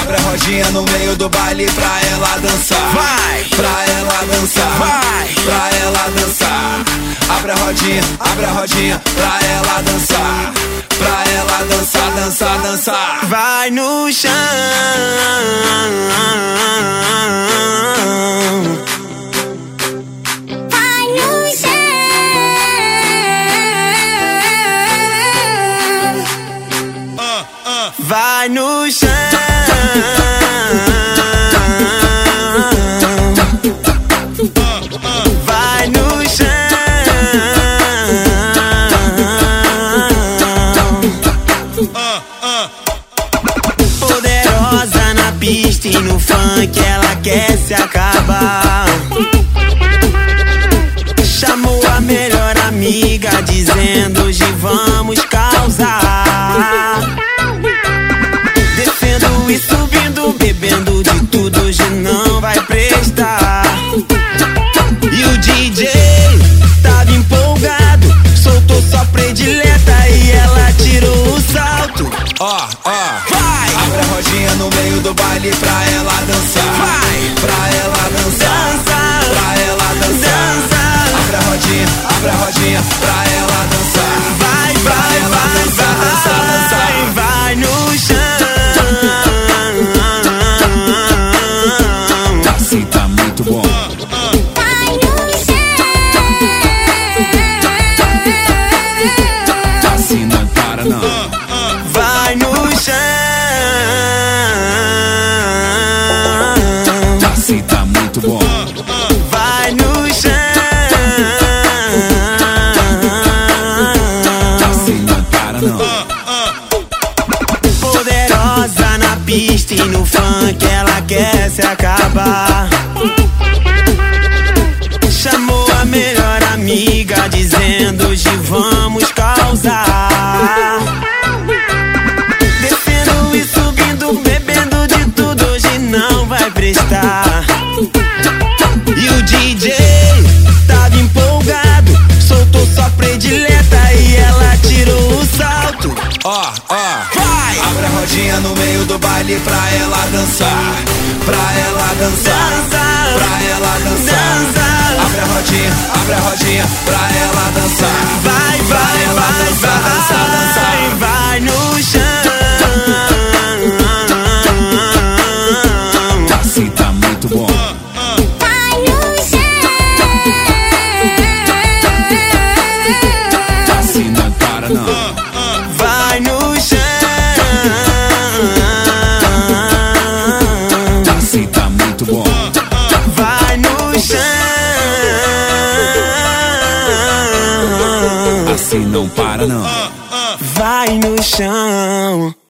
Abre a rodinha no meio do baile pra ela dançar. Vai! Pra ela dançar. Vai! Pra ela dançar. Abre a rodinha pra ela dançar. Pra ela dançar, dançar, dançar. Vai no chão. Vai no chão. Vai no chão. Vai no chão. Poderosa na pista e no funk ela quer se acabar. Chamou a melhor amiga dizendo hoje vamos causar. Descendo e subindo, bebendo de tudo, hoje não vai prestar. E o DJ tava empolgado, soltou sua predileta e ela tirou o salto. Ó, Vai! abre a rodinha no meio do baile pra ela dançar. Vai! Pra ela dançar. Dança! Pra ela dançar. Dança! Abre a rodinha pra ela dançar. Vai, Pra vai, ela vai, dançar, vai, dançar, dançar. vai no chão. Assim tá muito bom. Vai no chão. Assim não para não. Vai no chão. Assim tá muito bom. Vai no chão. Assim não para não. Poderosa na pista e no funk ela quer se acabar. Chamou a melhor amiga dizendo hoje vamos causar. Descendo e subindo, bebendo de tudo, hoje não vai prestar. E o DJ tava empolgado, soltou sua predileta e ela tirou o salto. Ó, Vai! abre a rodinha no meio do baile pra ela dançar. Pra ela dançar. Dança! Pra ela dançar. Dança! Abre a rodinha pra ela dançar. Vai, vai, ela vai, dançar, vai, dançar, dançar. vai no chão. Assim tá muito bom. Vai no chão. Assim não para não. Vai no chão. Assim tá muito bom. Vai no chão. Assim não para não. Vai no chão.